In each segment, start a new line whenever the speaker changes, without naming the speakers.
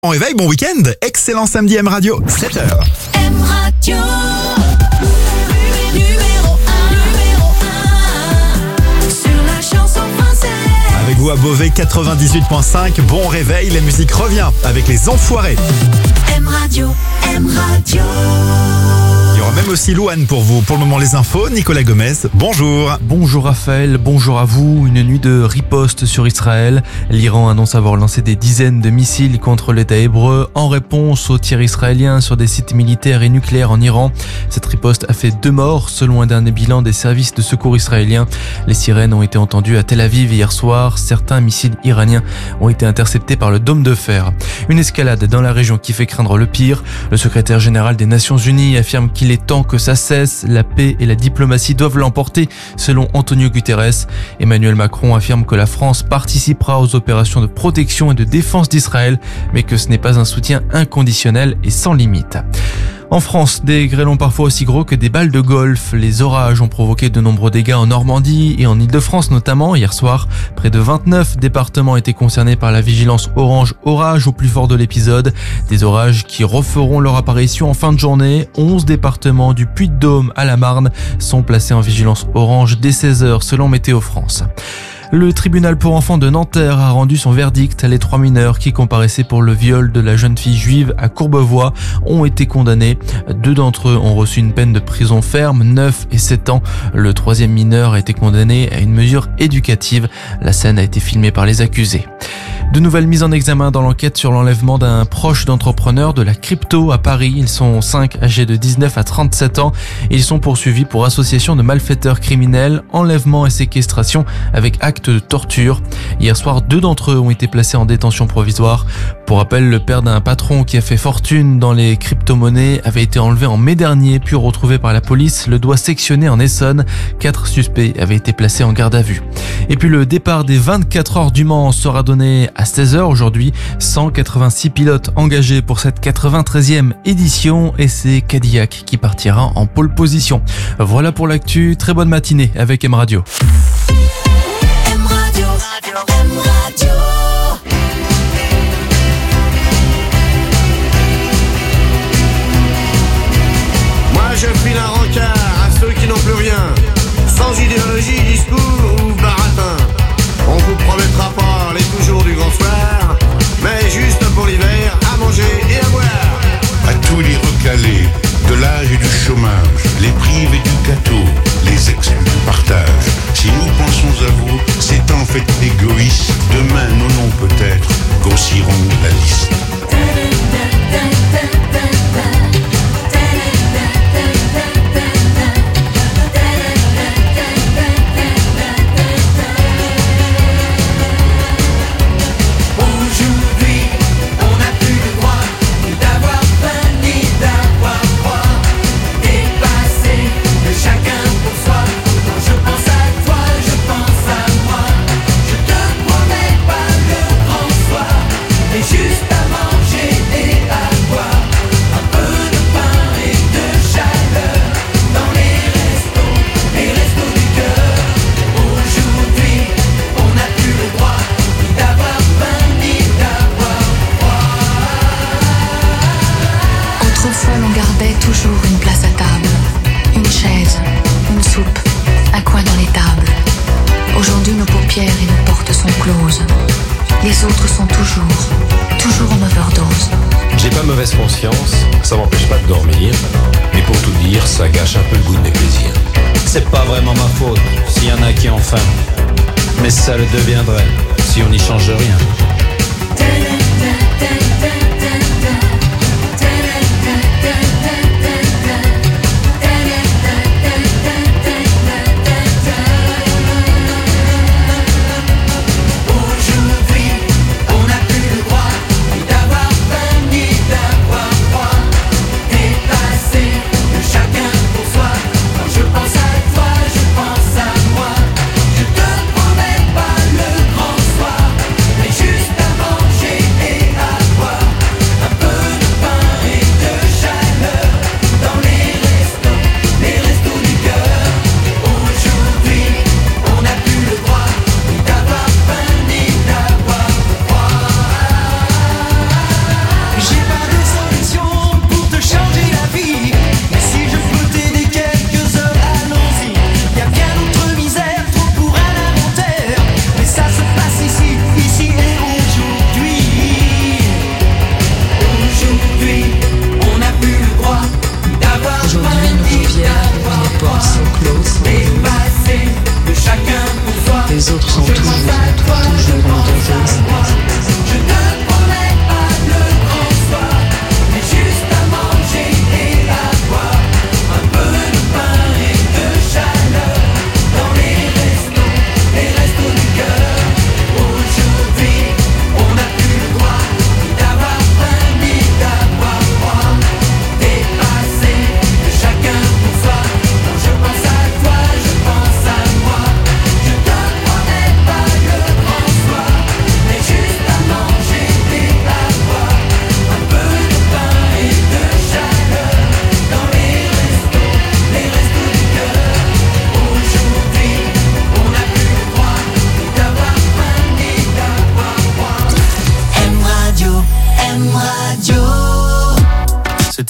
Bon réveil, bon week-end, excellent samedi M Radio, 7h.
M Radio, numéro 1 sur la chanson française.
Avec vous à Beauvais 98.5, bon réveil, la musique revient avec les Enfoirés.
M Radio, M Radio.
Il y aura même aussi Louane pour vous. Pour le moment les infos, Nicolas Gomez, bonjour.
Bonjour Raphaël, bonjour à vous. Une nuit de riposte sur Israël. L'Iran annonce avoir lancé des dizaines de missiles contre l'État hébreu en réponse aux tirs israéliens sur des sites militaires et nucléaires en Iran. Cette riposte a fait 2 morts selon un dernier bilan des services de secours israéliens. Les sirènes ont été entendues à Tel Aviv hier soir. Certains missiles iraniens ont été interceptés par le dôme de fer. Une escalade dans la région qui fait craindre le pire. Le secrétaire général des Nations Unies affirme qu'il est temps que ça cesse. La paix et la diplomatie doivent l'emporter, selon Antonio Guterres. Emmanuel Macron affirme que la France participera aux opérations de protection et de défense d'Israël, mais que ce n'est pas un soutien inconditionnel et sans limite. En France, des grêlons parfois aussi gros que des balles de golf. Les orages ont provoqué de nombreux dégâts en Normandie et en Île-de-France notamment. Hier soir, près de 29 départements étaient concernés par la vigilance orange orage au plus fort de l'épisode. Des orages qui referont leur apparition en fin de journée. 11 départements du Puy-de-Dôme à la Marne sont placés en vigilance orange dès 16h selon Météo France. Le tribunal pour enfants de Nanterre a rendu son verdict. Les 3 mineurs qui comparaissaient pour le viol de la jeune fille juive à Courbevoie ont été condamnés. 2 d'entre eux ont reçu une peine de prison ferme, 9 et 7 ans. Le 3e mineur a été condamné à une mesure éducative. La scène a été filmée par les accusés. De nouvelles mises en examen dans l'enquête sur l'enlèvement d'un proche d'entrepreneur de la crypto à Paris. Ils sont 5 âgés de 19 à 37 ans et ils sont poursuivis pour association de malfaiteurs criminels, enlèvement et séquestration avec acte de torture. Hier soir, 2 d'entre eux ont été placés en détention provisoire. Pour rappel, le père d'un patron qui a fait fortune dans les crypto-monnaies avait été enlevé en mai dernier puis retrouvé par la police, le doigt sectionné en Essonne. 4 suspects avaient été placés en garde à vue. Et puis le départ des 24 heures du Mans sera donné à 16h aujourd'hui. 186 pilotes engagés pour cette 93e édition et c'est Cadillac qui partira en pole position. Voilà pour l'actu, très bonne matinée avec M Radio.
M Radio, M Radio.
Moi je file un rencard à ceux qui n'ont plus rien, sans idéologie, discours ou baratin. On vous promettra pas les toujours du grand soir, mais juste pour l'hiver, à manger et à boire.
À tous les recalés, de l'âge et du chômage, les privés du gâteau, les exclus du partage. Si nous pensons à vous, c'est en fait égoïste. Demain, nos noms peut-être grossiront la liste.
Autrefois, l'on gardait toujours une place à table, une chaise, une soupe, un coin dans l'étable. Aujourd'hui, nos paupières et nos portes sont closes. Les autres sont toujours en overdose.
J'ai pas mauvaise conscience, ça m'empêche pas de dormir. Mais pour tout dire, ça gâche un peu le goût de mes plaisirs.
C'est pas vraiment ma faute s'il y en a qui ont faim. Mais ça le deviendrait si on n'y change rien.
Juste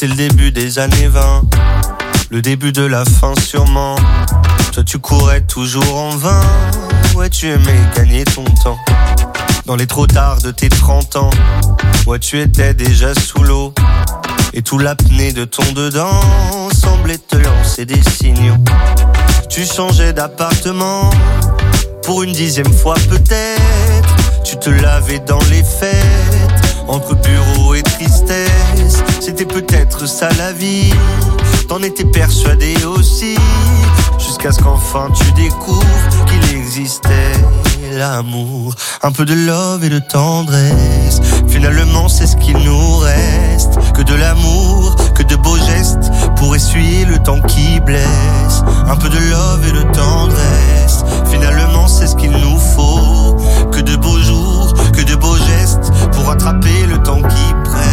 C'était le début des années 20, le début de la fin sûrement. Toi tu courais toujours en vain, ouais tu aimais gagner ton temps. Dans les trop tard de tes 30 ans, ouais tu étais déjà sous l'eau. Et tout l'apnée de ton dedans semblait te lancer des signaux. Tu changeais d'appartement, pour une 10e fois peut-être. Tu te lavais dans les fêtes, entre bureau et tristesse. C'était peut-être ça la vie, t'en étais persuadé aussi. Jusqu'à ce qu'enfin tu découvres qu'il existait l'amour. Un peu de love et de tendresse, finalement c'est ce qu'il nous reste. Que de l'amour, que de beaux gestes, pour essuyer le temps qui blesse. Un peu de love et de tendresse, finalement c'est ce qu'il nous faut. Que de beaux jours, que de beaux gestes, pour rattraper le temps qui presse.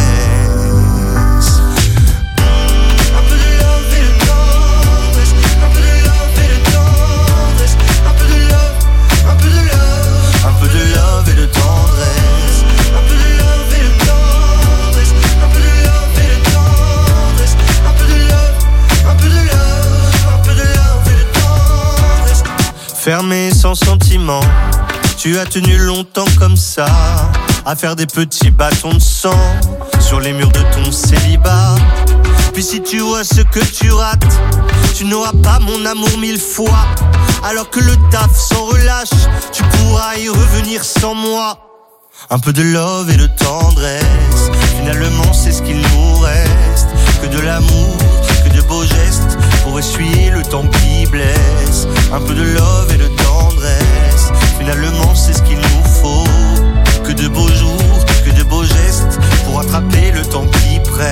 Fermé sans sentiment, tu as tenu longtemps comme ça, à faire des petits bâtons de sang sur les murs de ton célibat. Puis si tu vois ce que tu rates, tu n'auras pas mon amour 1000 fois. Alors que le taf s'en relâche, tu pourras y revenir sans moi. Un peu de love et de tendresse, finalement c'est ce qu'il nous reste. Que de l'amour, que de beaux gestes, pour essuyer le temps qui blesse. Un peu de love et de tendresse, finalement c'est ce qu'il nous faut. Que de beaux jours, que de beaux gestes, pour rattraper le temps qui presse.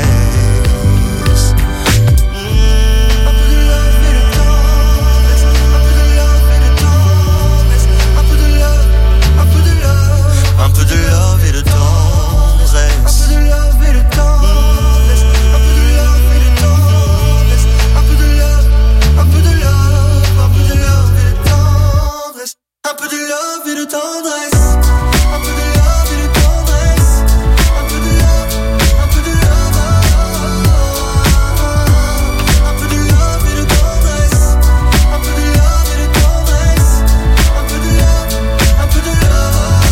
Un peu de love et de tendresse. Un peu de love et de tendresse. Un peu de love et de tendresse. Un peu de love, un peu de love, un peu de love et de tendresse. Un peu de love et de tendresse. Un peu de love et de tendresse. Un peu de love, un peu de love. Un peu de love et de tendresse. Un peu de love et de tendresse. Un peu de love, un peu de love.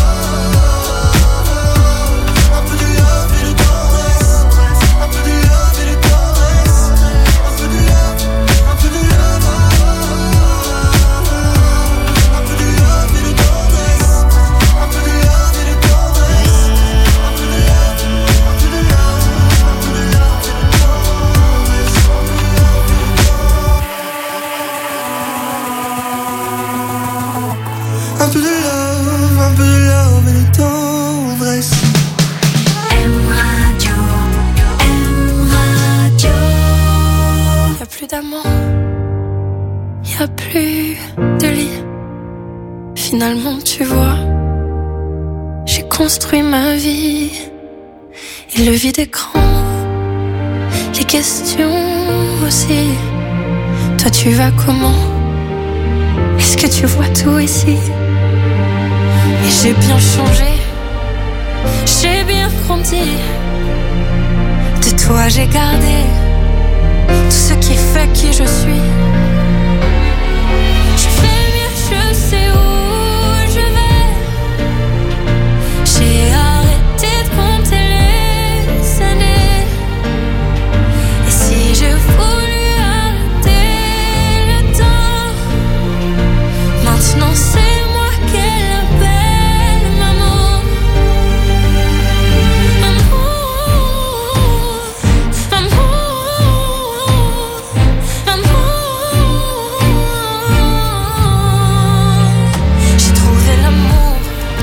Un peu de love, un peu de love et de tendresse.
M Radio, M Radio.
Y'a plus d'amant, y'a plus de lit. Finalement tu vois, j'ai construit ma vie. Et le vide écran, les questions aussi. Toi tu vas comment? Est-ce que tu vois tout ici? Et j'ai bien changé, j'ai bien grandi. De toi j'ai gardé tout ce qui fait qui je suis. Je fais mieux, je sais où je vais. J'ai arrêté de compter les années. Et si je voulais arrêter le temps, maintenant c'est moi qu'elle appelle maman. J'ai trouvé l'amour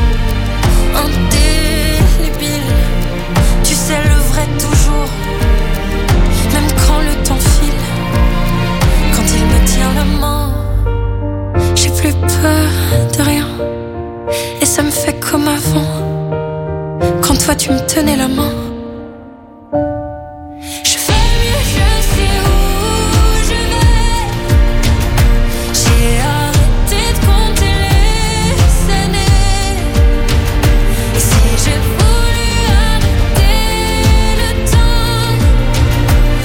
indélébile. Tu sais le vrai toujours, même quand le temps file. Quand il me tient la main, j'ai plus peur de rien. Et ça me fait comme avant, quand toi tu me tenais la main. Je fais mieux, je sais où je vais. J'ai arrêté de compter les années. Et si je voulais arrêter le temps,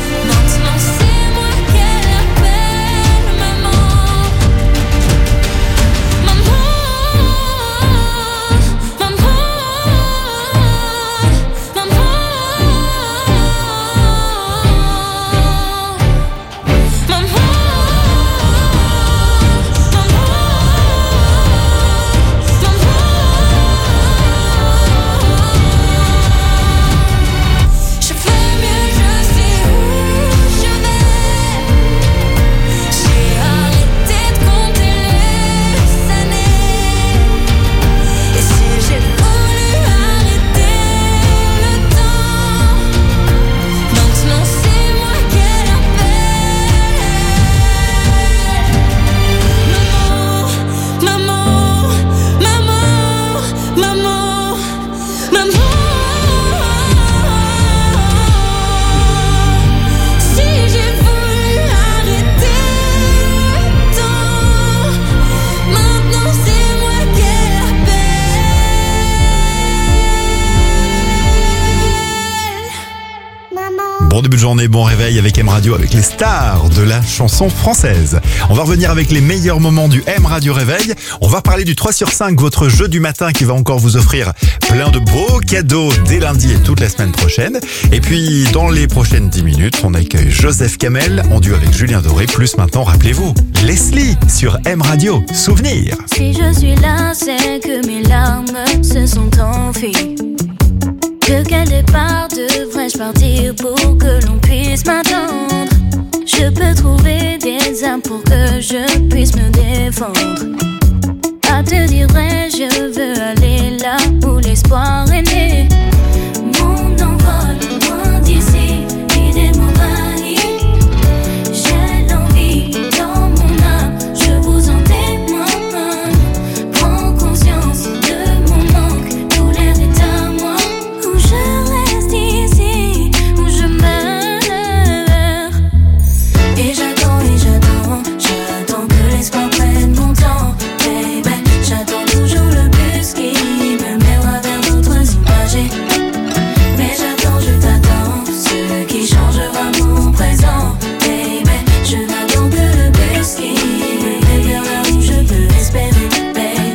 Bon début de journée, bon réveil avec M Radio, avec les stars de la chanson française. On va revenir avec les meilleurs moments du M Radio Réveil. On va parler du 3 sur 5, votre jeu du matin qui va encore vous offrir plein de beaux cadeaux dès lundi et toute la semaine prochaine. Et puis, dans les prochaines 10 minutes, on accueille Joseph Kamel en duo avec Julien Doré. Plus maintenant, rappelez-vous, Leslie sur M Radio. Souvenir.
Si je suis là, c'est que mes larmes se sont enfuies. De quel départ devrais-je partir pour que l'on puisse m'attendre? Je peux trouver des armes pour que je puisse me défendre. À te dire vrai, je veux aller là où l'espoir est né. Mon envol, loin d'ici, l'idée m'envahit. J'ai l'envie dans mon âme, je vous en témoigne. Prends conscience de mon manque, tout l'air est à moi. Où je reste ici, où je meurs. Et j'attends, j'attends que l'espoir prenne mon temps. Baby, j'attends toujours le bus qui me mènera vers d'autres images. Mais j'attends, je t'attends, ce qui changera mon présent. Baby, je n'attends que le bus qui me mène vers là où je peux espérer. Baby.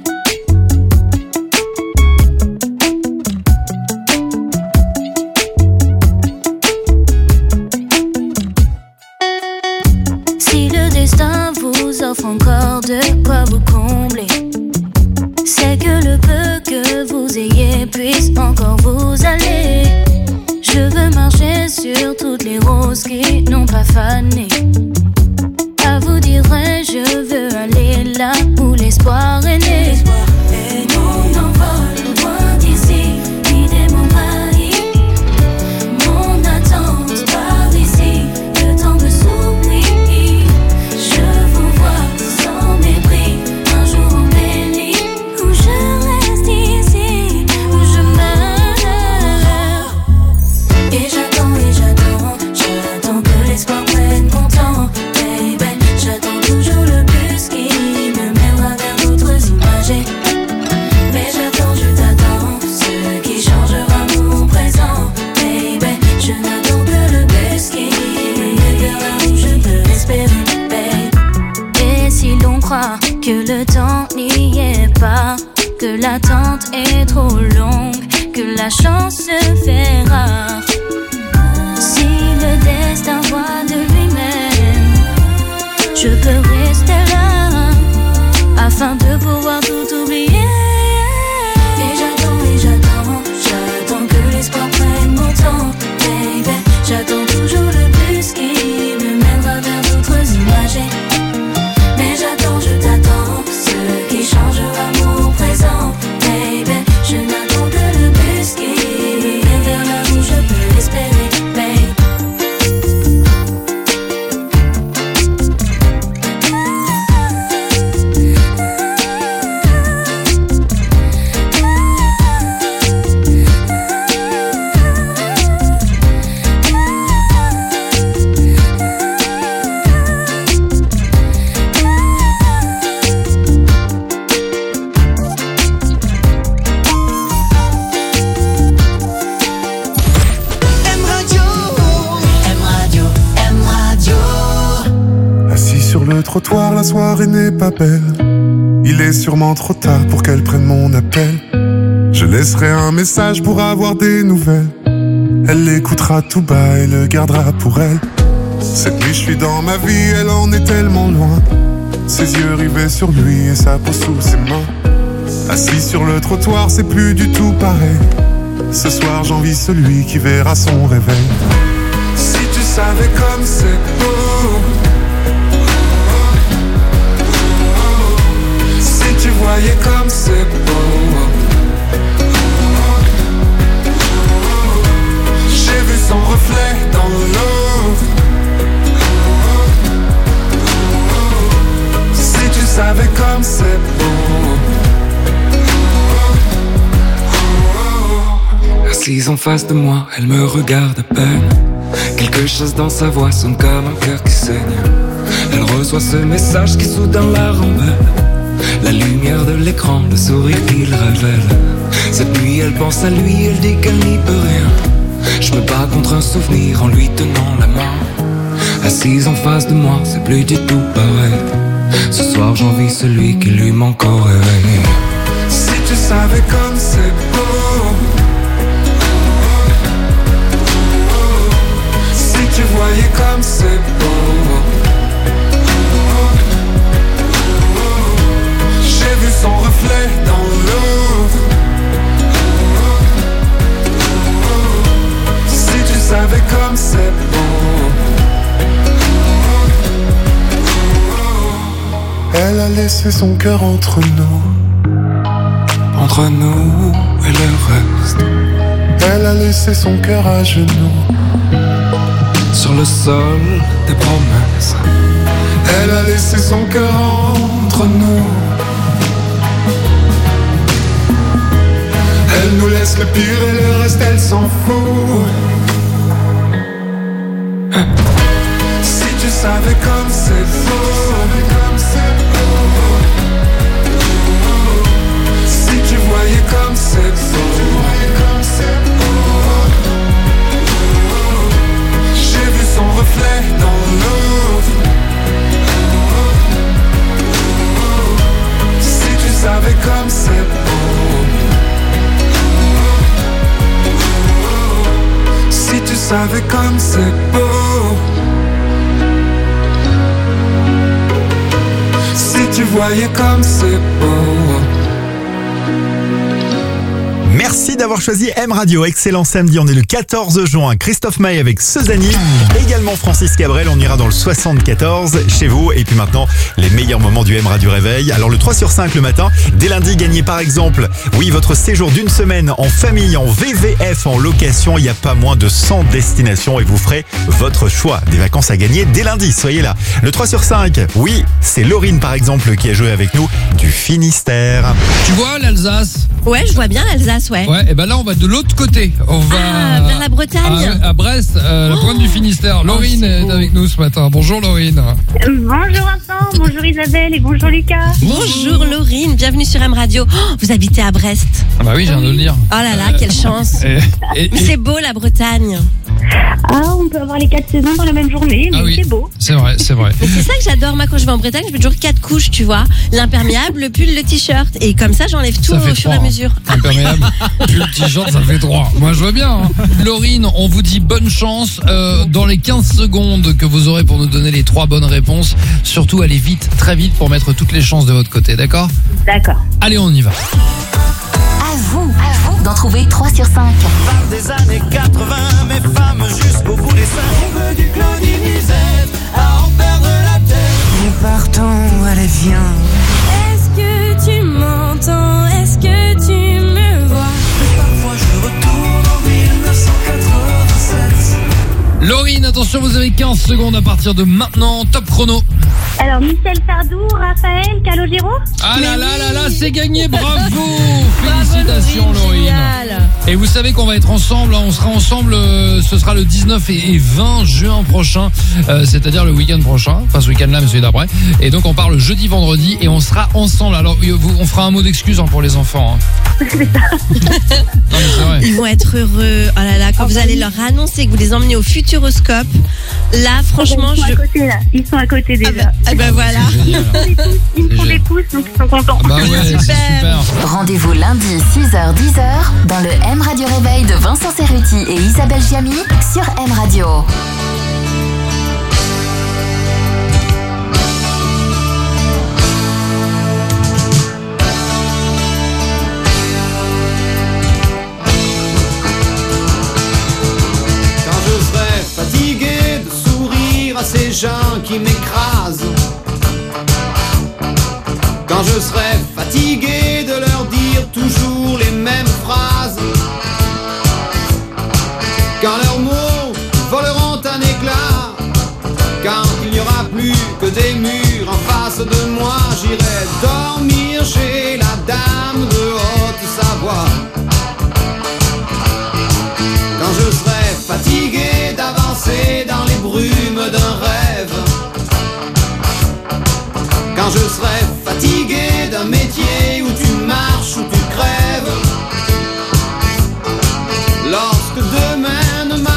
Si le destin vous offre encore de quoi vous combler, c'est que le peu que vous ayez puisse encore vous aller. Je veux marcher sur toutes les roses qui n'ont pas fané. À vous dire vrai, je veux aller là où l'espoir est né. Mon envol, loin d'ici, l'idée m'envahit. Mon attente par ici, le temps me s'oublie. Je vous vois sans mépris, un jour embelli. Où je reste ici, où je meurs. Et j'attends que l'espoir prenne mon temps. Baby, j'attends toujours le bus qui me mènera vers d'autres images. Mais j'attends, je t'attends, ce qui changera mon présent. Baby, je n'attends que le bus qui me mène vers là où je peux espérer. Baby. Et si l'on croit que le temps n'y est pas, que l'attente est trop longue, que la chance se fait rare, si le destin voit de lui-même, je peux rester là, afin de pouvoir tout oublier. Et j'attends que l'espoir prenne mon temps. Baby, j'attends toujours le bus qui me mènera vers d'autres images. Mais j'attends, je t'attends, ce qui changera mon présent. Baby, je n'attends que le bus qui me mène vers là où je peux espérer. Baby.
Assis sur le trottoir, la soirée n'est pas belle. Il est sûrement trop tard pour qu'elle prenne mon appel. Je laisserai un message pour avoir des nouvelles. Elle l'écoutera tout bas et le gardera pour elle. Cette nuit je suis dans ma vie, elle en est tellement loin. Ses yeux rivés sur lui et sa peau sous ses mains. Assis sur le trottoir, c'est plus du tout pareil. Ce soir j'envie celui qui verra son réveil. Si tu savais comme c'est beau, si tu voyais comme c'est beau, j'ai vu son reflet dans l'eau. Si tu savais comme c'est beau. Assise en face de moi, elle me regarde à peine. Quelque chose dans sa voix sonne comme un cœur qui saigne. Elle reçoit ce message qui soudain la rembelle. La lumière de l'écran, le sourire qu'il révèle. Cette nuit elle pense à lui, elle dit qu'elle n'y peut rien. Je
Je me bats contre un souvenir en lui tenant la main. Assise en face de moi, c'est plus du tout pareil. Ce soir j'envie celui qui lui manque au réveil. Si tu savais comme c'est beau, si tu voyais comme c'est beau. J'ai vu son reflet dans l'eau. Si tu savais comme c'est beau.
Elle a laissé son cœur entre nous
et le reste.
Elle a laissé son cœur à genoux
sur le sol des promesses.
Elle a laissé son cœur entre nous. Elle nous laisse le pire et le reste elle s'en fout.
Si tu savais comme c'est beau. Si tu voyais comme c'est beau. J'ai vu son reflet dans l'eau. Si tu savais comme c'est beau. Si tu savais comme c'est beau. Si tu voyais comme c'est beau.
Merci d'avoir choisi M Radio. Excellent samedi, on est le 14 juin. Christophe Maé avec Suzanne, également Francis Cabrel, on ira dans le 74 chez vous. Et puis maintenant, les meilleurs moments du M Radio Réveil. Alors le 3 sur 5 le matin, dès lundi, gagnez par exemple, oui, votre séjour d'une semaine en famille, en VVF, en location. Il n'y a pas moins de 100 destinations et vous ferez votre choix. Des vacances à gagner dès lundi, soyez là. Le 3 sur 5, oui, c'est Laurine par exemple qui a joué avec nous du Finistère.
Tu vois l'Alsace ?
Ouais, je vois bien l'Alsace, ouais.
Ouais, et ben là on va de l'autre côté. On va
vers la Bretagne.
À Brest, la pointe du Finistère. Laurine est avec nous ce matin. Bonjour Laurine.
Bonjour Vincent, bonjour Isabelle et bonjour Lucas.
Bonjour Laurine, bienvenue sur M Radio. Oh, vous habitez à Brest.
Ah bah oui, je viens de le dire.
Oh là là, quelle chance. C'est beau la Bretagne.
Ah, on peut avoir les 4 saisons dans la même journée, mais
oui,
c'est beau.
C'est vrai, c'est vrai.
Mais c'est ça que j'adore, moi quand je vais en Bretagne, je mets toujours 4 couches, tu vois. L'imperméable, le pull, le t-shirt. Et comme ça, j'enlève tout au fur et à mesure.
Imperméable, pull, t-shirt, ça fait 3. Moi, je vois bien. Hein. Laurine, on vous dit bonne chance. Dans les 15 secondes que vous aurez pour nous donner les 3 bonnes réponses, surtout allez vite, très vite pour mettre toutes les chances de votre côté, d'accord ?
D'accord.
Allez, on y va.
À vous d'en trouver 3 sur 5.
Par des années 80, mes femmes jusqu'au bout des seins. On veut du Claudie Musette, à en perdre la tête.
Et partons, allez viens.
Est-ce que tu m'entends? Est-ce que tu me vois?
Parfois je retourne en 1987.
Laurine, attention, vous avez 15 secondes à partir de maintenant. Top chrono.
Alors, Michel Sardou, Raphaël, Calogero.
Ah là là là là, c'est gagné, bravo. Félicitations Laurine. Et vous savez qu'on va être ensemble, on sera ensemble, ce sera le 19 et 20 juin prochain, c'est-à-dire le week-end prochain, enfin ce week-end là mais celui d'après. Et donc on part le jeudi, vendredi et on sera ensemble. Alors on fera un mot d'excuse pour les enfants. Hein. Non, mais c'est vrai.
Ils vont être heureux. Oh là là, quand vous allez leur annoncer que vous les emmenez au Futuroscope, là franchement
Ils sont à côté déjà.
Ah ben voilà.
Ils me font des pouces, donc ils sont contents.
Bah ouais, c'est super.
Rendez-vous lundi 6h-10h dans le M Radio Réveil de Vincent Cerruti et Isabelle Giamy sur M Radio.
Quand je serai fatigué de sourire à ces gens qui m'écrasent, quand je serai fatigué de leur dire toujours les mêmes phrases, quand leurs mots voleront un éclat, quand il n'y aura plus que des murs en face de moi, j'irai dormir chez la dame de Haute-Savoie. Quand je serai fatigué d'avancer dans les brumes d'un rêve, quand je serai fatigué d'un métier où tu marches, où tu crèves, lorsque demain ne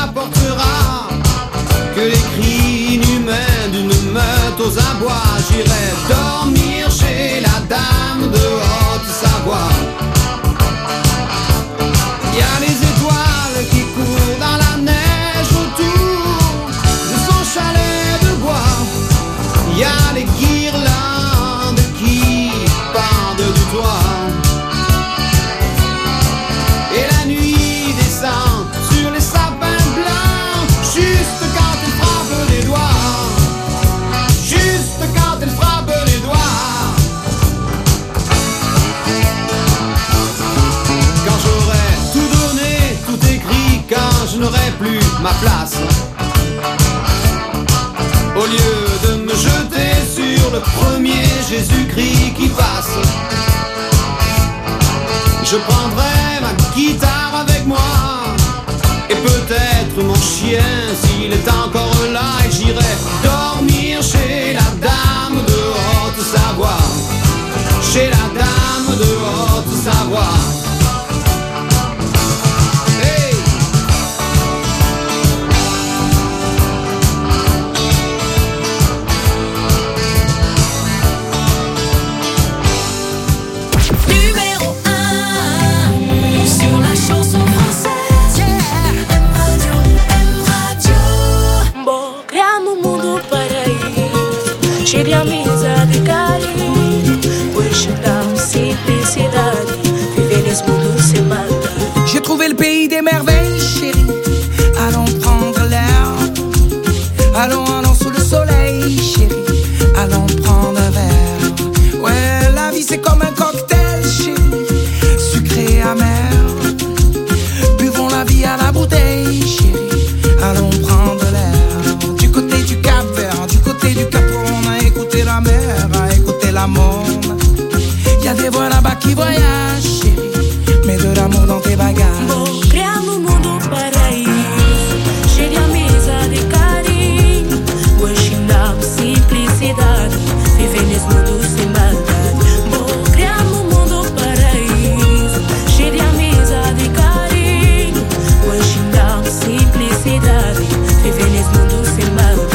je n'aurai plus ma place. Au lieu de me jeter sur le premier Jésus-Christ qui passe, je prendrai ma guitare avec moi et peut-être mon chien s'il est encore là, et j'irai dormir chez la dame de Haute-Savoie, chez la dame de Haute-Savoie.
Cheio de amizade e carinho, hoje dá simplicidade, viver nesse mundo sem maldade.
J'ai trouvé le pays des merveilles, chérie. Allons prendre l'air. Allons, allons sous le soleil, chérie. Allons prendre un verre. Ouais, la vie c'est comme un cocktail, chérie. Sucré, amer. Buvons la vie à la bouteille, chérie. Allons prendre l'air. Du côté du Cap-Vert, du côté du Cap, on a écouté la mer, a écouté la monde. Y'a des voix là-bas qui voyagent, chérie. Mets de l'amour dans tes bagages.
Criamos um mundo paraíso, cheio de amizade e carinho. Hoje dá simplicidade, viver nesse mundo sem maldade. Criamos um mundo paraíso, cheio de amizade e carinho. Hoje dá simplicidade, viver nesse mundo sem maldade.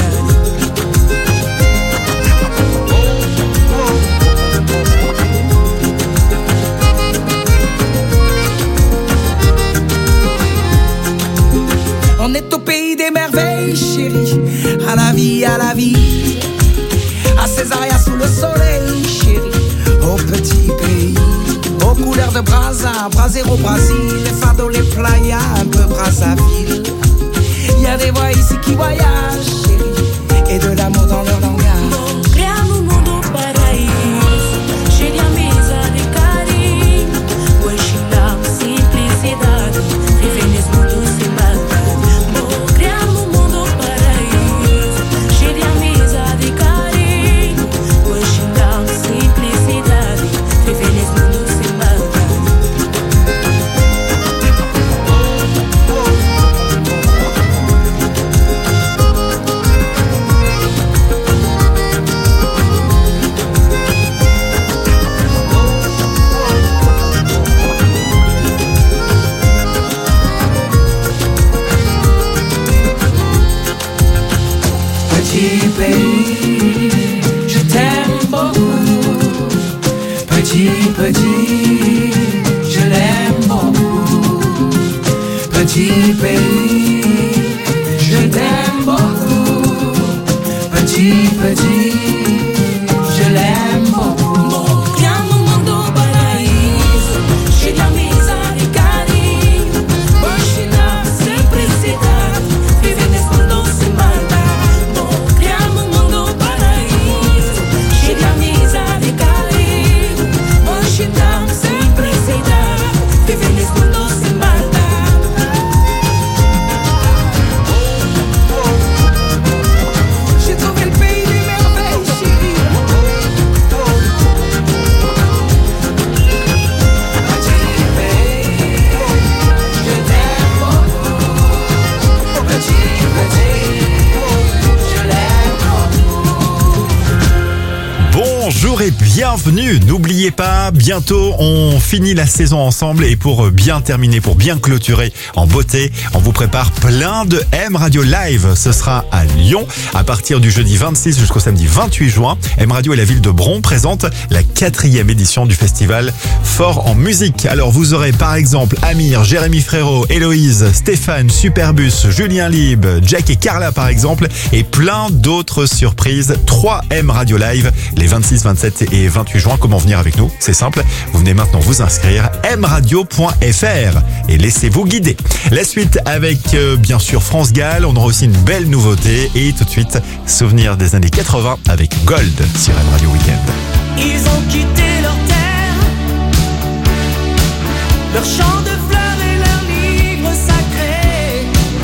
On est au pays des merveilles, chérie. À la vie, à la vie. À Césaria sous le soleil, chérie. Au petit pays, aux couleurs de Brazza, Brasero, Brésil, les fados, les playas, un peu Brazzaville. Y'a des voix ici qui voyagent, chérie, et de l'amour dans leur langage.
Criamos um mundo paraíso, cheio de amizade e carinho. Hoje dá simplicidade, viver nesse mundo sem maldade. Criamos um mundo paraíso, cheio de amizade e carinho. Hoje dá simplicidade, viver nesse mundo sem maldade.
Petit pays, je t'aime beaucoup. Petit, petit, je l'aime beaucoup. Petit pays, je t'aime beaucoup. Petit, petit, je l'aime beaucoup.
Criamos um mundo paraíso, cheio de amizade e carinho. Hoje dá simplicidade, viver nesse mundo sem maldade. Criamos um mundo paraíso, cheio de amizade e carinho. Hoje dá simplicidade, viver nesse mundo sem maldade.
J'ai trouvé le pays des merveilles, chérie. Petit pays, je t'aime beaucoup. Petit, petit, je l'aime beaucoup.
Bonjour et bienvenue. N'oubliez pas, bientôt on finit la saison ensemble et pour bien terminer, pour bien clôturer en beauté, on vous prépare plein de M Radio Live. Ce sera à Lyon à partir du jeudi 26 jusqu'au samedi 28 juin. M Radio et la ville de Bron présentent la 4e édition du festival Fort en musique. Alors vous aurez par exemple Amir, Jérémy Frérot, Héloïse, Stéphane, Superbus, Julien Lib, Jack et Carla par exemple et plein d'autres surprises. 3 M Radio Live les 26, 27 et 28 juin. Comment venir avec nous? C'est simple, vous venez maintenant vous inscrire mradio.fr et laissez-vous guider. La suite avec bien sûr France Gall, on aura aussi une belle nouveauté et tout de suite souvenir des années 80 avec Gold sur M Radio Weekend.
Ils ont quitté leur terre, leur champ de fleurs et leurs livres sacrés.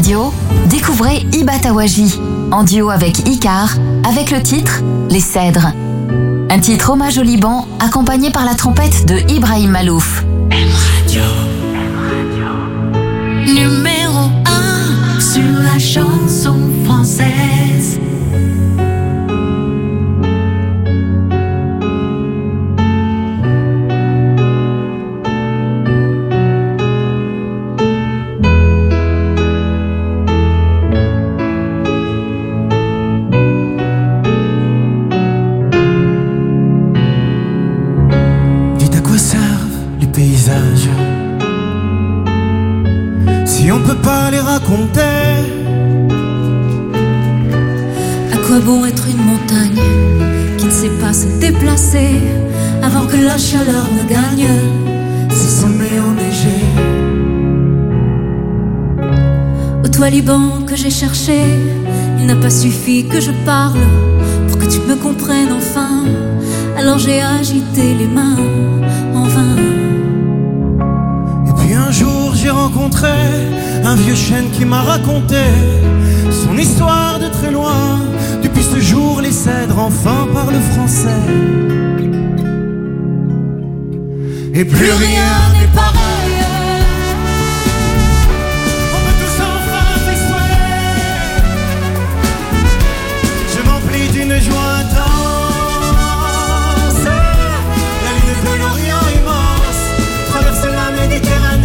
Radio, découvrez Iba Tawaji, en duo avec Icar, avec le titre Les Cèdres. Un titre hommage au Liban, accompagné par la trompette de Ibrahim Malouf.
Radio. Numéro 1 sur la chanson française.
Si on peut pas les raconter,
à quoi bon être une montagne qui ne sait pas se déplacer avant que la chaleur ne gagne
ses sommets enneigés.
Au toit Liban que j'ai cherché, il n'a pas suffi que je parle pour que tu me comprennes enfin. Alors j'ai agité les mains en vain.
Un jour j'ai rencontré un vieux chêne qui m'a raconté son histoire de très loin. Depuis ce jour les cèdres enfin parlent français. Et plus rien n'est pareil. On peut tous enfin s'exprimer. Je m'emplis d'une joie intense. La ligne de l'Orient immense traverse la Méditerranée.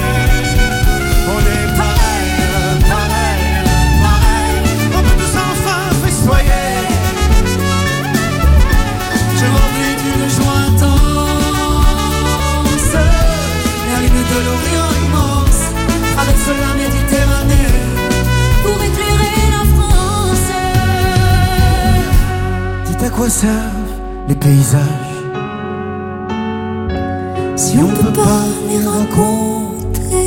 De l'Orient immense, traverse la Méditerranée pour éclairer la France.
Dites à quoi servent les paysages si on peut pas les raconter.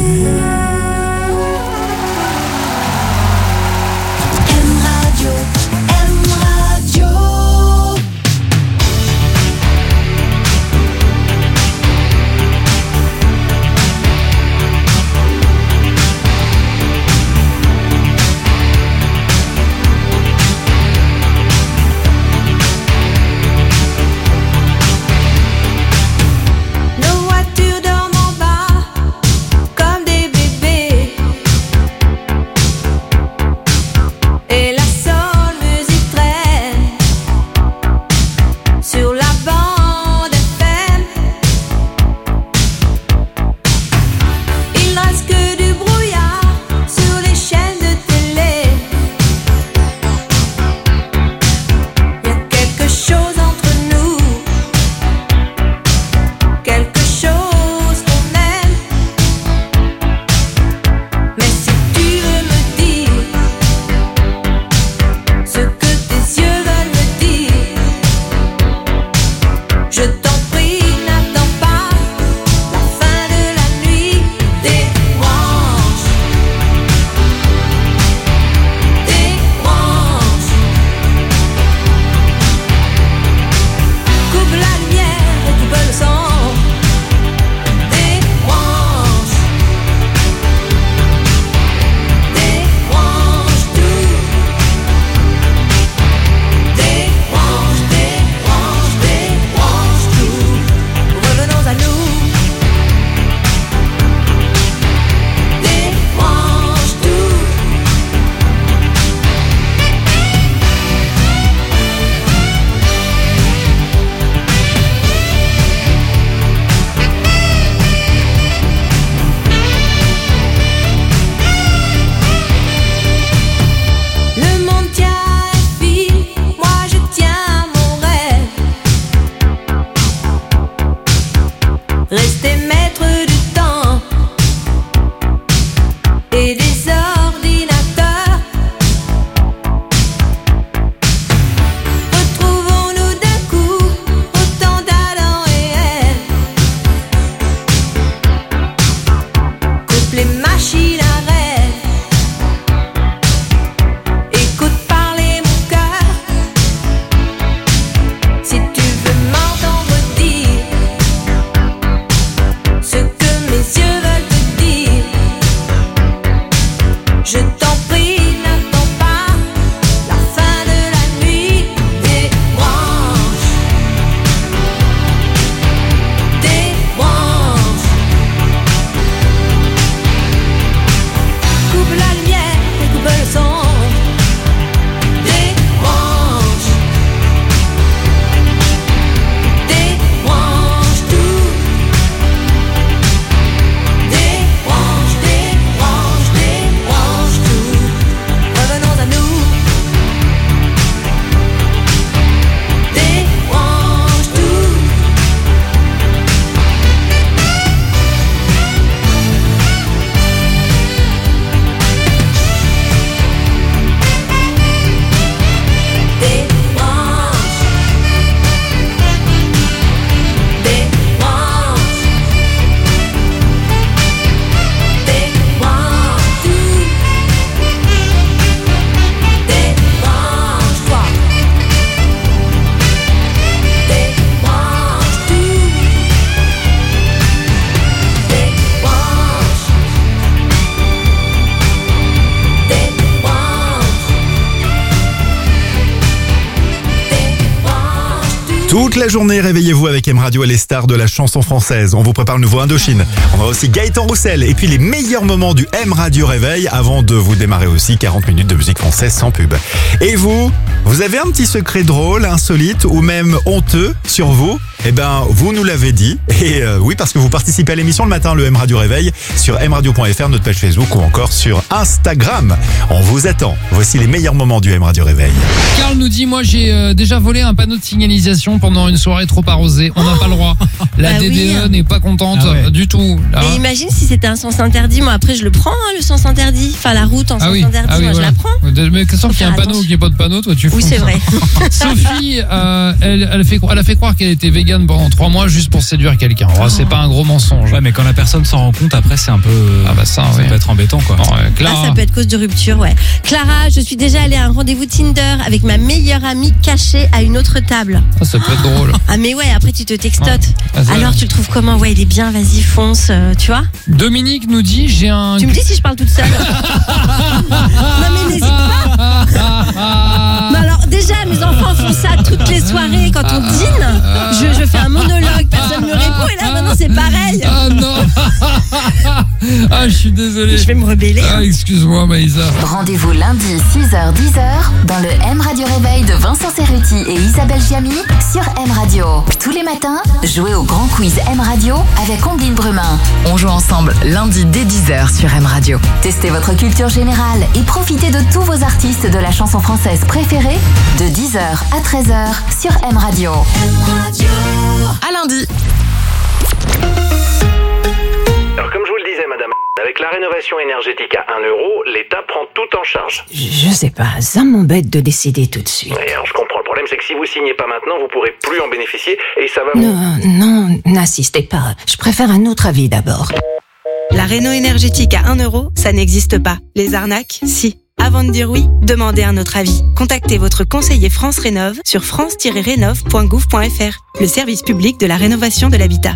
Nos voitures dorment en bas comme des bébés.
Toute la journée, réveillez-vous avec M Radio et les stars de la chanson française. On vous prépare le nouveau Indochine. On aura aussi Gaëtan Roussel et puis les meilleurs moments du M Radio Réveil avant de vous démarrer aussi 40 minutes de musique française sans pub. Et vous avez un petit secret drôle, insolite ou même honteux sur vous? Eh ben, vous nous l'avez dit. Et oui, parce que vous participez à l'émission le matin, le M Radio Réveil, sur mradio.fr, notre page Facebook ou encore sur Instagram. On vous attend. Voici les meilleurs moments du M Radio Réveil.
Karl nous dit, moi j'ai déjà volé un panneau de signalisation pendant une soirée trop arrosée. On n'a pas le droit. La DDE n'est pas contente du tout. Là.
Mais imagine si c'était un sens interdit. Moi après je le prends, le sens interdit. Enfin la route en sens interdit, moi je la prends.
Mais qu'est-ce qu'il y a un panneau ou qu'il n'y a pas de panneau, toi tu fous.
Oui, c'est vrai.
Sophie, elle a fait croire qu'elle était végane pendant 3 mois juste pour séduire quelqu'un. Oh, c'est pas un gros mensonge.
Ouais, mais quand la personne s'en rend compte, après c'est un peu. Ça peut être embêtant, quoi.
Clara.
Ça peut être cause de rupture, ouais. Clara, je suis déjà allée à un rendez-vous Tinder avec ma meilleure amie cachée à une autre table.
Ça peut être drôle.
Ah mais ouais, après tu te textotes. Alors tu le trouves comment? Ouais, il est bien, vas-y fonce, tu vois.
Dominique nous dit, j'ai un...
Tu me dis si je parle toute seule. Non mais n'hésite pas. Mais alors déjà, mes enfants font ça toutes les soirées quand on dîne. Je fais un monologue, personne ne me répond et là maintenant c'est pareil.
Ah non. Ah, je suis désolé.
Je vais me rebeller.
Ah, excuse-moi Maïsa.
Rendez-vous lundi 6h-10h dans le M Radio Réveil de Vincent Cerruti et Isabelle Giamy sur M Radio. Tous les matins, jouez au grand quiz M Radio avec Ondine Brumin.
On joue ensemble lundi dès 10h sur M Radio.
Testez votre culture générale et profitez de tous vos artistes de la chanson française préférée de 10h à 13h sur M Radio.
À lundi.
Alors comme je vous le disais madame, avec la rénovation énergétique à 1 euro, l'État prend tout en charge.
Je sais pas, ça m'embête de décider tout de suite.
Et alors je comprends, le problème c'est que si vous signez pas maintenant, vous pourrez plus en bénéficier et ça va vous...
Non, n'insistez pas, je préfère un autre avis d'abord.
La réno énergétique à 1 euro, ça n'existe pas. Les arnaques, si. Avant de dire oui, demandez un autre avis. Contactez votre conseiller France Rénov sur france-rénov.gouv.fr, le service public de la rénovation de l'habitat.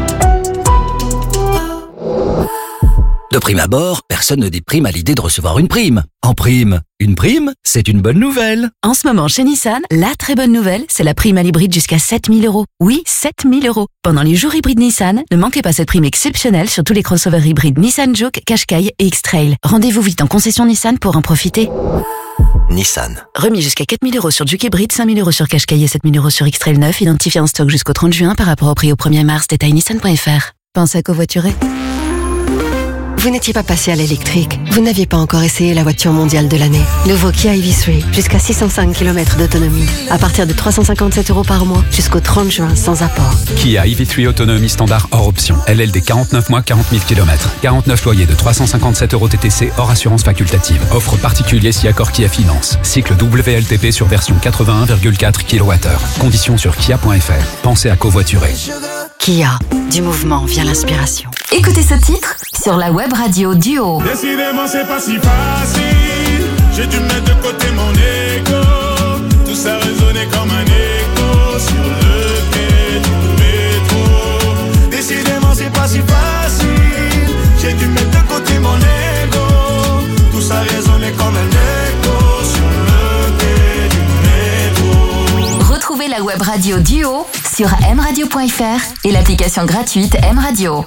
De prime abord, personne ne déprime à l'idée de recevoir une prime. En prime, une prime, c'est une bonne nouvelle.
En ce moment, chez Nissan, la très bonne nouvelle, c'est la prime à l'hybride jusqu'à 7 000 €. Oui, 7 000 €. Pendant les jours hybrides Nissan, ne manquez pas cette prime exceptionnelle sur tous les crossovers hybrides Nissan Juke, Qashqai et X-Trail. Rendez-vous vite en concession Nissan pour en profiter.
Nissan.
Remis jusqu'à 4 000 € sur Juke hybride, 5 000 € sur Qashqai et 7 000 € sur X-Trail 9, identifié en stock jusqu'au 30 juin par rapport au prix au 1er mars. Détail nissan.fr. Pensez à covoiturer.
Vous n'étiez pas passé à l'électrique. Vous n'aviez pas encore essayé la voiture mondiale de l'année. Nouveau Kia EV3, jusqu'à 605 km d'autonomie. À partir de 357 € par mois, jusqu'au 30 juin, sans apport.
Kia EV3 autonomie standard hors option. LLD 49 mois, 40 000 km. 49 loyers de 357 € TTC hors assurance facultative. Offre particulier si accord Kia Finance. Cycle WLTP sur version 81,4 kWh. Conditions sur kia.fr. Pensez à covoiturer.
Kia, du mouvement vient l'inspiration.
Écoutez ce titre sur la web radio Duo.
Décidément c'est pas si facile. J'ai dû mettre de côté mon ego. Tout ça résonnait comme un écho sur le quai du métro. Décidément c'est pas si facile. J'ai dû mettre de côté mon ego. Tout ça résonnait comme un écho sur le quai du métro.
Retrouvez la web radio Duo sur mradio.fr et l'application gratuite M Radio.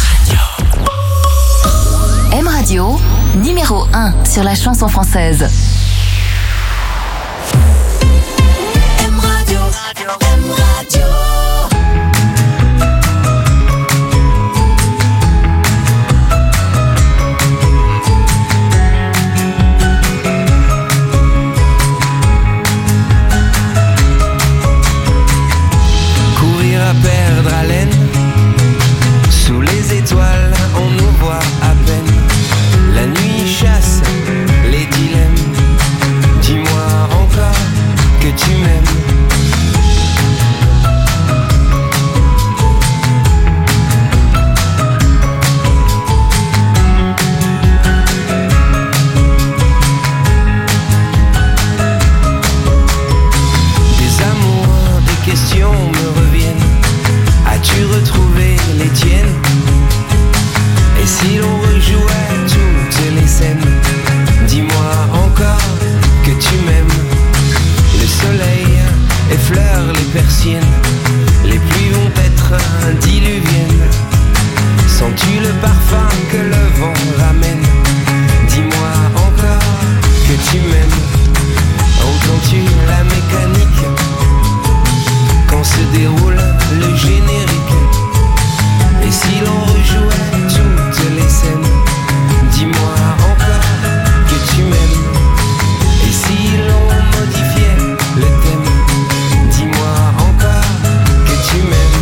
M Radio, numéro 1 sur la chanson française.
M Radio, M Radio.
Courir à perdre haleine. Sous les étoiles, on nous voit à peine. La nuit chasse les dilemmes. Dis-moi encore que tu m'aimes.
les persiennes, les pluies vont être diluviennes. Sens-tu le parfum que le vent ramène? Dis-moi encore que tu m'aimes. Entends-tu la mécanique quand se déroule le générique? Et si l'on rejouait toutes les scènes? Dis-moi encore que tu m'aimes. Et si l'on modifiait le thème? Dis-moi encore que tu m'aimes.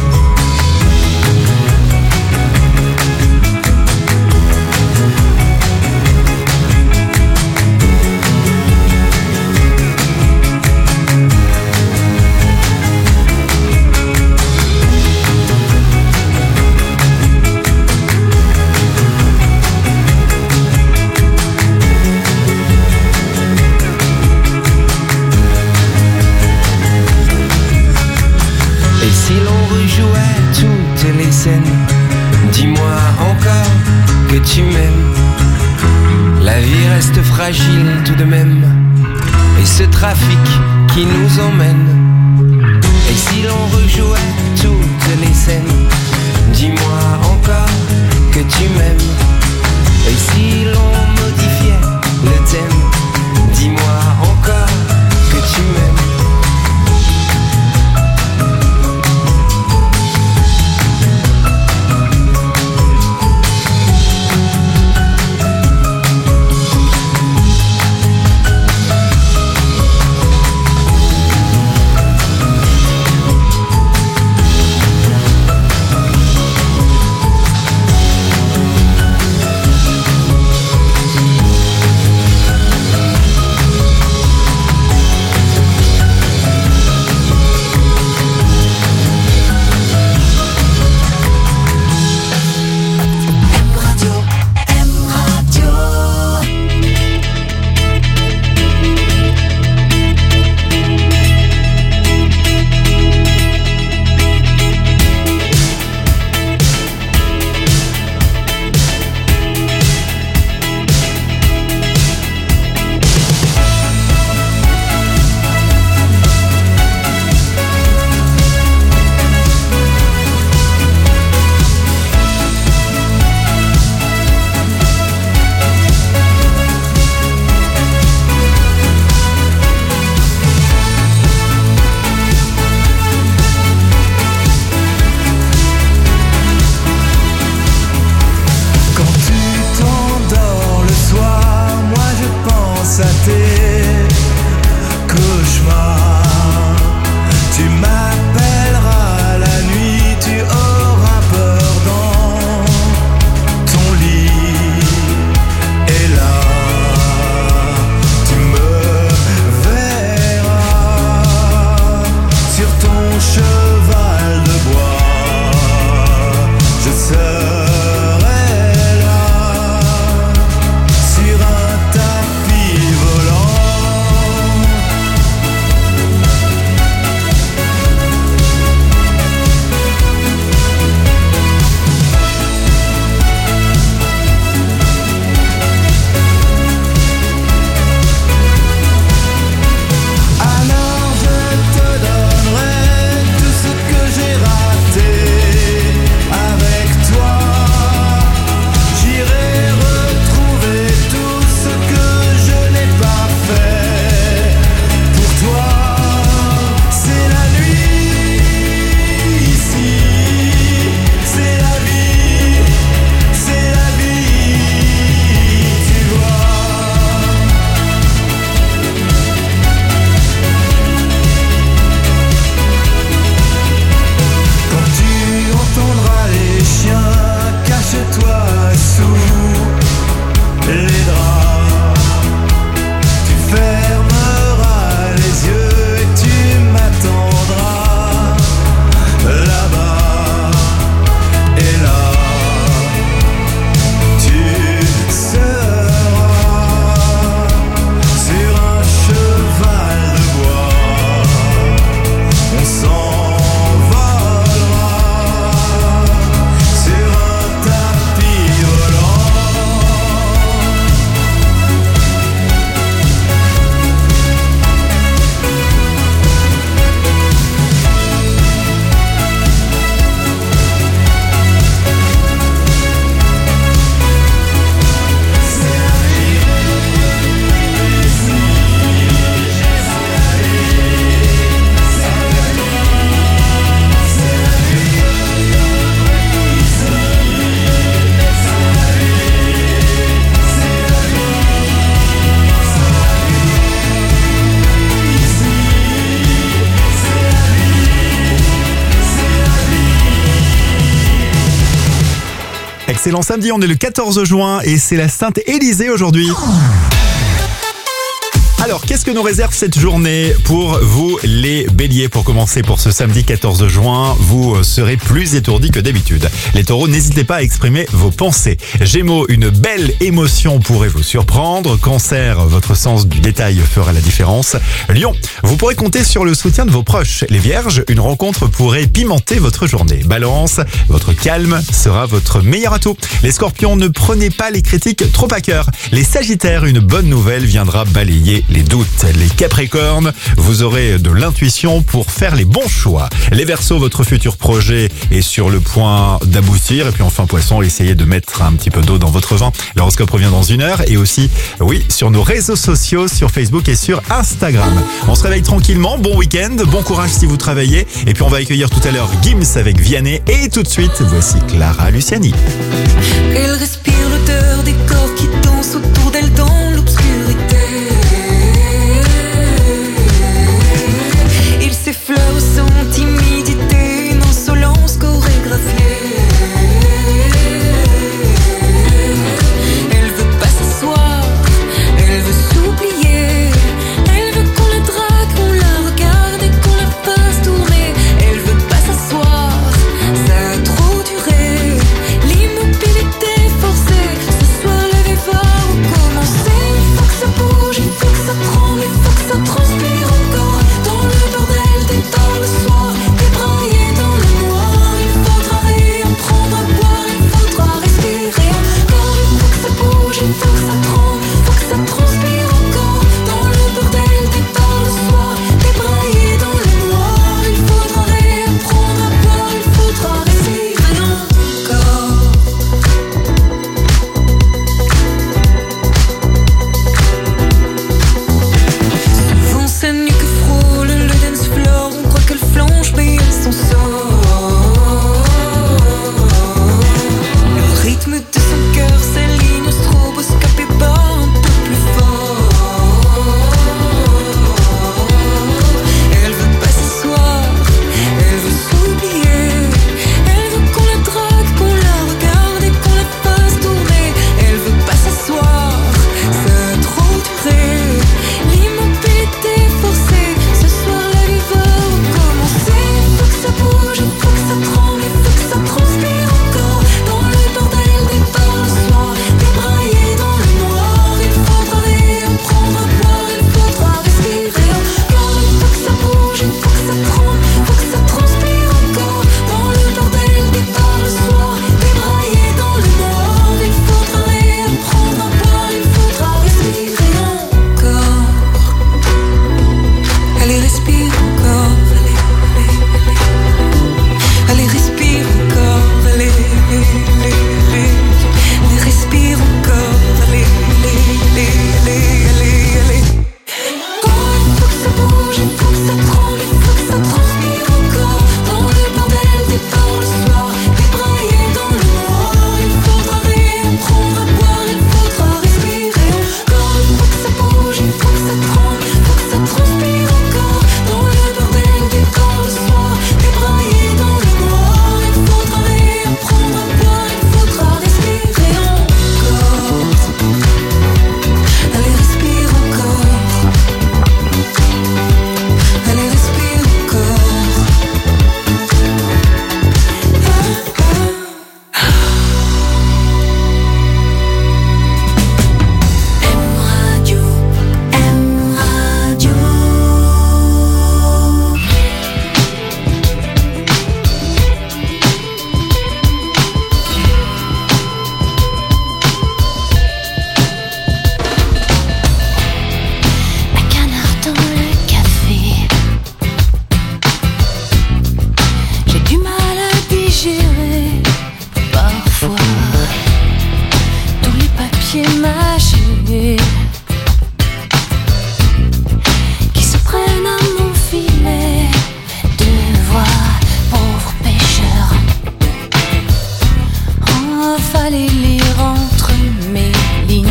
Dis-moi encore que tu m'aimes. La vie reste fragile tout de même. Et ce trafic qui nous emmène. Et si l'on rejouait toutes les scènes? Dis-moi encore que tu m'aimes. Et si l'on modifiait le thème? Dis-moi encore que tu m'aimes.
Alors je te donnerai tout ce
Excellent samedi, on est le 14 juin et c'est la Sainte Élisée aujourd'hui. Alors, qu'est-ce que nous réserve cette journée pour vous, les béliers? Pour commencer, pour ce samedi 14 juin, vous serez plus étourdis que d'habitude. Les taureaux, n'hésitez pas à exprimer vos pensées. Gémeaux, une belle émotion pourrait vous surprendre. Cancer, votre sens du détail fera la différence. Lion, vous pourrez compter sur le soutien de vos proches. Les vierges, une rencontre pourrait pimenter votre journée. Balance, votre calme sera votre meilleur atout. Les scorpions, ne prenez pas les critiques trop à cœur. Les sagittaires, une bonne nouvelle viendra balayer les doutes. Les capricornes, vous aurez de l'intuition pour faire les bons choix. Les verseaux, votre futur projet est sur le point d'aboutir. Et puis enfin poisson, essayez de mettre un petit peu d'eau dans votre vin. L'horoscope revient dans 1 heure et aussi, oui, sur nos réseaux sociaux, sur Facebook et sur Instagram. On se réveille tranquillement, bon week-end, bon courage si vous travaillez. Et puis on va accueillir tout à l'heure Gims avec Vianney. Et tout de suite, voici Clara Luciani.
Elle respire l'odeur des corps qui dansent autour d'elle dans l'obscurité. Il s'effleure sans timidité, une insolence chorégraphiée. Elle veut pas s'asseoir, elle veut s'oublier. Elle veut qu'on la drague, qu'on la regarde et qu'on la fasse tourner. Elle veut pas s'asseoir, ça a trop duré. L'immobilité forcée, ce soir le rêve va recommencer. Il faut que ça bouge, il faut que ça tremble, il faut que ça transpire encore. Dans le bordel des temps le soir, débraillé dans le noir. Il faudra réapprendre à boire, il faudra respirer encore. Il faut que ça bouge, il faut que ça tremble, il faut que ça transpire encore. Dans le bordel des temps le soir, débraillé dans le noir. Il faudra réapprendre à boire, il faudra respirer encore. Souvent sa nuque frôle le dance floor. On croit qu'elle flanche mais elle s'en sort. Le rythme de son cœur s'aligne au stroboscope et bat un peu plus fort. Elle veut pas s'asseoir, elle veut s'oublier. Elle veut qu'on la drague, qu'on la regarde et qu'on la fasse tourner. Elle veut pas s'asseoir, ça a trop duré. L'immobilité forcée, ce soir la vie va recommencer. Il faut que ça bouge, il faut que ça tremble, il faut que ça transpire encore. Dans le bordel des bars le soir, débraillé dans le noir. Il faudra réapprendre à boire, il faudra respirer encore. Il faut que ça bouge, il faut que ça tremble, il faut que ça transpire encore. Dans le bordel des bars le soir, débraillé dans le noir. Il faudra réapprendre à boire, il faudra respirer encore. Allez, respire encore, allez, respire encore, allez, respire encore, allez. Oh, il faut que ça bouge, il faut que ça tremble, il faut que ça transpire encore. Dans le bordel des bars le soir, débraillé dans le noir. Il faudra réapprendre à boire, il faudra respirer encore. Il faut que ça bouge, il faut que ça tremble, il faut que ça transpire encore. Dans le bordel des bars le soir, débraillé dans le noir. Il faudra réapprendre à boire, il faudra respirer encore. Allez, respire encore. Allez, respire encore. M Radio, M Radio.
Un canard dans le café. J'ai du mal à digérer parfois tous les papiers mâchés qui se prennent à mon filet de voix, pauvre pêcheur. Oh, fallait lire entre mes lignes,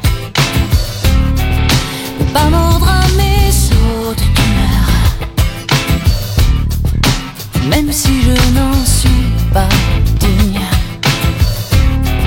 pas mordre à mes sautes d'humeur, même si je n'en suis pas digne.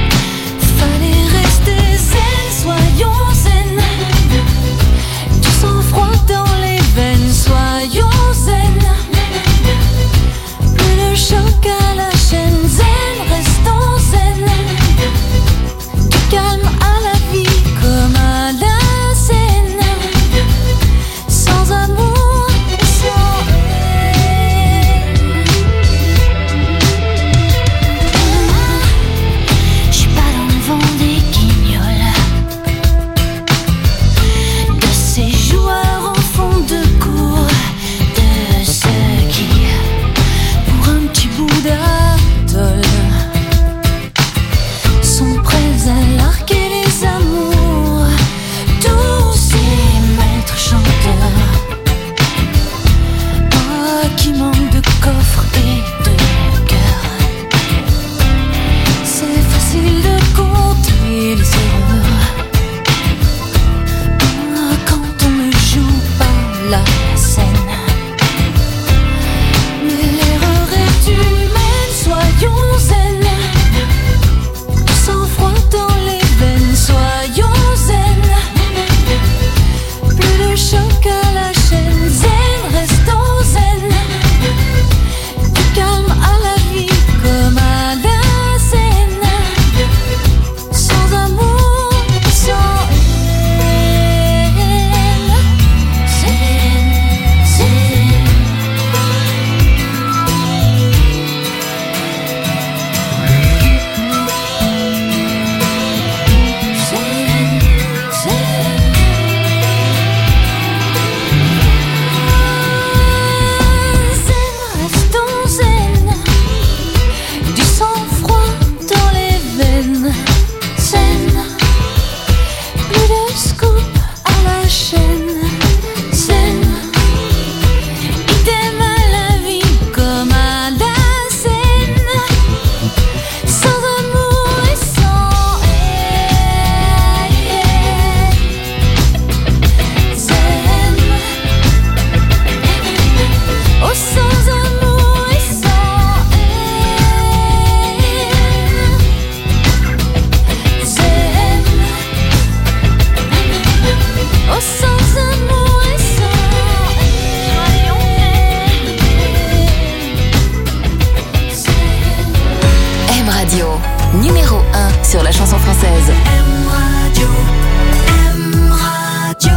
Radio, numéro 1 sur la chanson française.
M Radio, M Radio.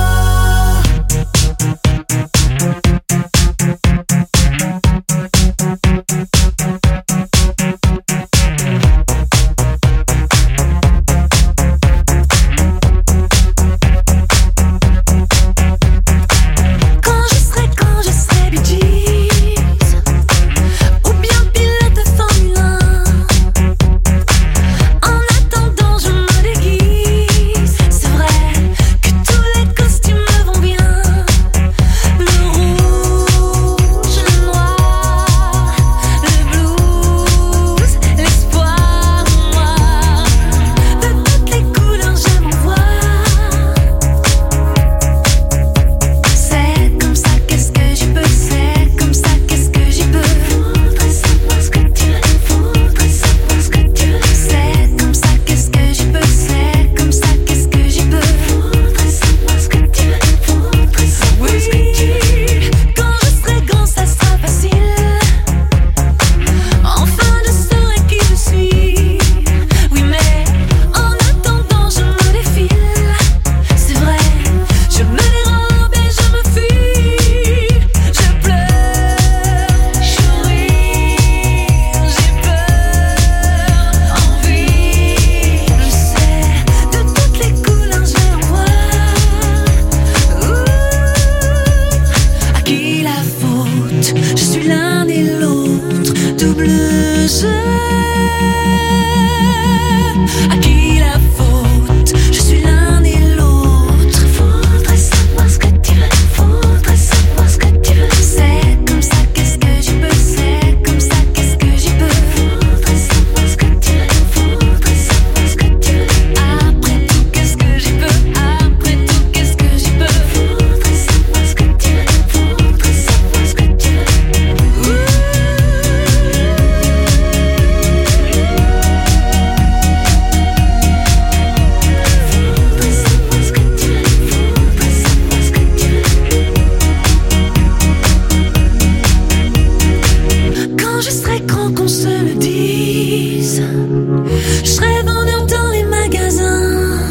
Quand je serai Bee Gees, ou bien pilote de Formule 1. En attendant, je me déguise. C'est vrai que tous les costumes me vont bien. Le rouge, le noir, le blues, l'espoir noir. De toutes les couleurs, j'aime en voir. C'est comme ça, qu'est-ce que j'y peux? C'est comme ça, qu'est-ce que j'y peux? Faudrait savoir ce que tu veux. Faudrait savoir ce que tu veux. C'est comme ça, qu'est-ce que j'y peux? C'est comme ça, qu'est-ce que j'y peux? Faudrait savoir ce que tu veux. Faudrait savoir ce que tu veux. Quand je serai grand, ça sera facile. Enfin, je saurai qui je suis. Oui, mais en attendant, je me défile. C'est vrai, je me dérobe et je me fuis. Je pleure, je ris, j'ai peur, envie. Je sais, de toutes les couleurs, je vais en voir. À qui la faute? Je suis l'un et l'autre, double jeu. À qui la faute? Je suis l'un et l'autre. Faudrait savoir ce que tu veux. Faudrait savoir ce que tu veux. C'est comme ça, qu'est-ce que j'y peux? C'est comme ça, qu'est-ce que j'y peux? Faudrait savoir ce que tu veux. Faudrait savoir ce que tu veux. Après tout, qu'est-ce que j'y peux? Après tout, qu'est-ce que j'y peux? Faudrait savoir ce que tu veux. Faudrait savoir ce que tu veux. Quand je serai grand, qu'on se le dise. Je serai vendeur dans les magasins.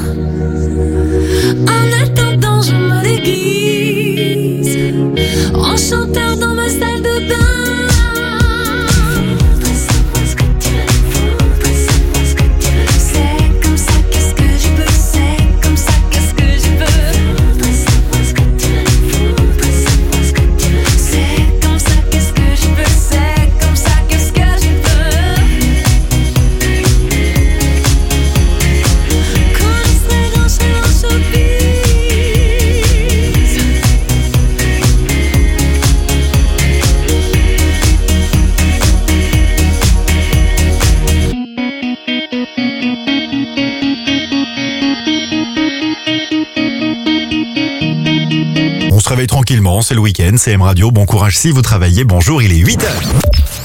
En attendant, je me déguise en chanteur dans ma salle de bain. Faudrait savoir ce que tu veux. Faudrait savoir ce que tu veux. C'est comme ça, qu'est-ce que j'y peux? C'est comme ça, qu'est-ce que j'y peux? Faudrait savoir ce que tu veux. Faudrait savoir ce que tu veux. C'est comme ça, qu'est-ce que j'y peux? C'est comme ça, qu'est-ce que j'y peux? Quand je serai grand, je serai en showbiz.
On se réveille tranquillement, c'est le week-end, c'est M Radio. Bon courage si vous travaillez. Bonjour, il est 8h.